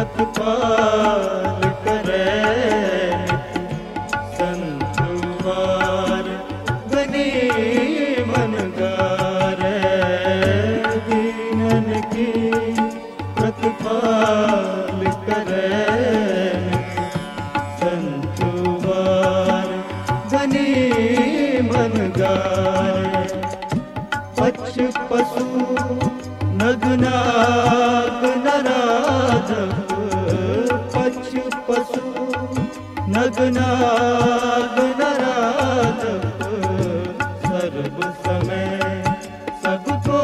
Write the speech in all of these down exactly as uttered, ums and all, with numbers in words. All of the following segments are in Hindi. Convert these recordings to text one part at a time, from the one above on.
प्रतिपाल करे संतवार गनी मन गारे दीनन की प्रतिपाल करे संतवार गनी मन गारे पच पशु नगनाग नराधव पच पशु नगनाग नराधव सर्व समय सबको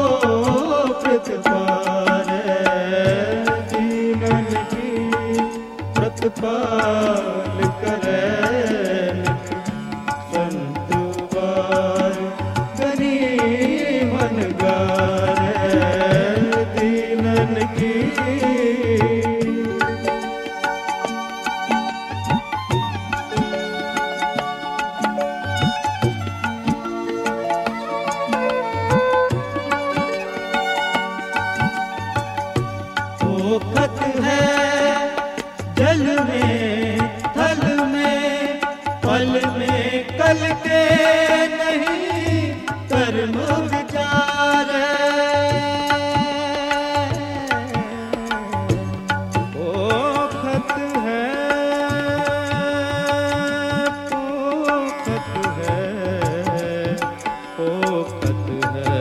प्रतिपाले दीनन की प्रतिपाल करे संतवार गनी मन गारे दीनन की ओखत है जल में थल में फल में कल के नहीं कर्म विचार ओखत है ओखत है ओखत है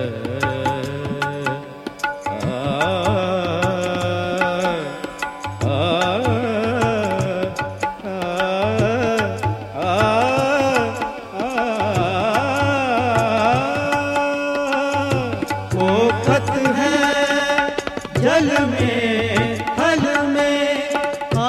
ओखत है जल में थल में आ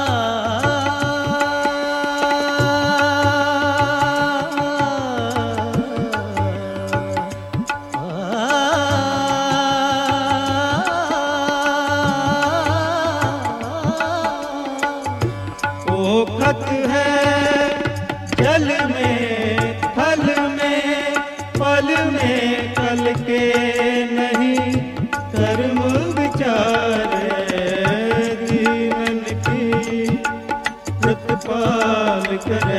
ओखत है जल में थल में फल में कल के नहीं कर्म विचारे दीनन की प्रतिपाल करे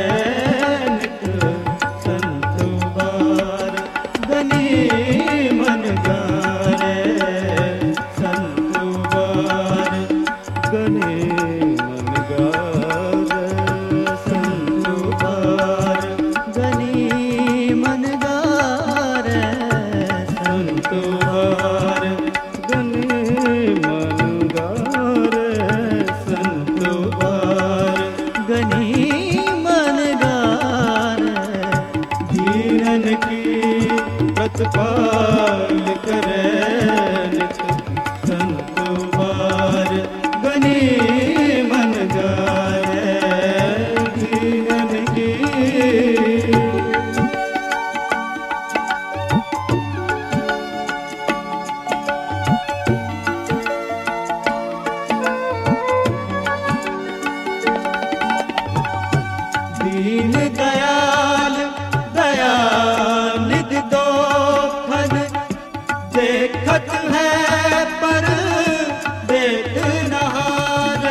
संतवार गनी मन गारे संतवार गनी मन गारे संतवार गनी मन गारे संतवार गनी मन गारे संतवार गनी मन गारे दीनन की प्रतिपाल करे संतवार गनी मन गारे दीनन की दीन दयाल दयानिध दो फल देखत है पर देख नहारे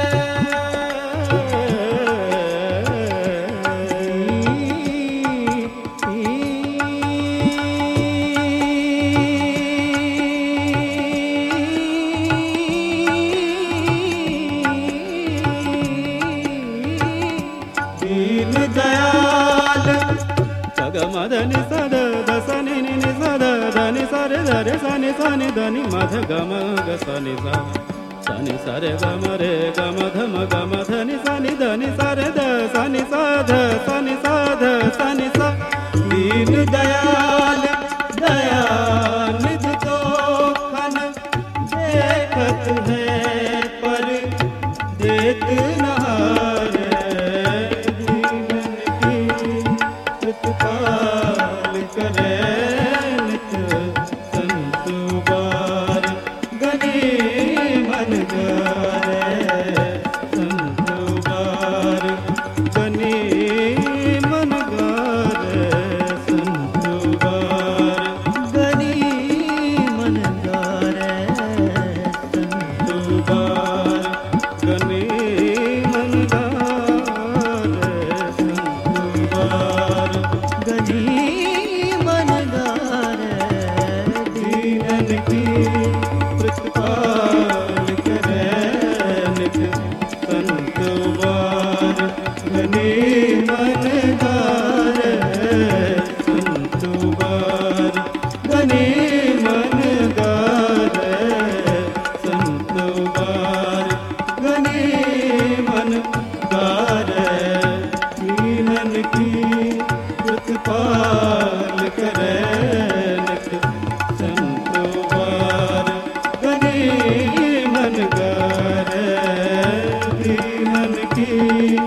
दीन दयाल सगमदनि सद दसनि नि सद धनि सरे धरे सनि सनि धनि मध गम ग सनि सा सनि सरे गम रे गम धम गम धनि सनि धनि सरे ध सनि सा ध सनि सा ध सनि सा दीन दयाल दयानिध तो खन देखत है पर देत नहारे प्रतिपाल करे संतवार गनी मन गारे संतवार गनी मन गारे संतवार गनी मन गारे संतवार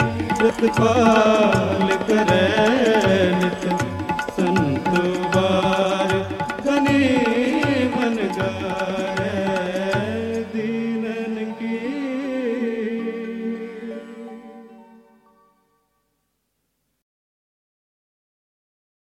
उत्पाल करे।